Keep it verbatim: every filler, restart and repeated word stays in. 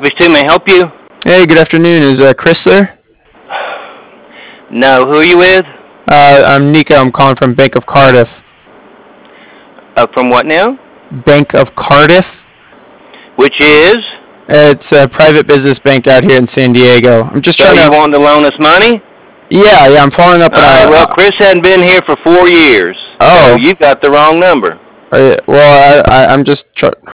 Which team may I help you? Hey, good afternoon. Is uh, Chris there? No, who are you with? Uh, I'm Nico. I'm calling from Bank of Cardiff. Uh, from what now? Bank of Cardiff? Which is? It's a private business bank out here in San Diego. I'm just So trying to... you want to loan us money? Yeah, yeah, I'm following up on Alright, a... well, Chris hadn't been here for four years. Oh. So you got the wrong number. Uh, well, I, I, I'm just... Tr-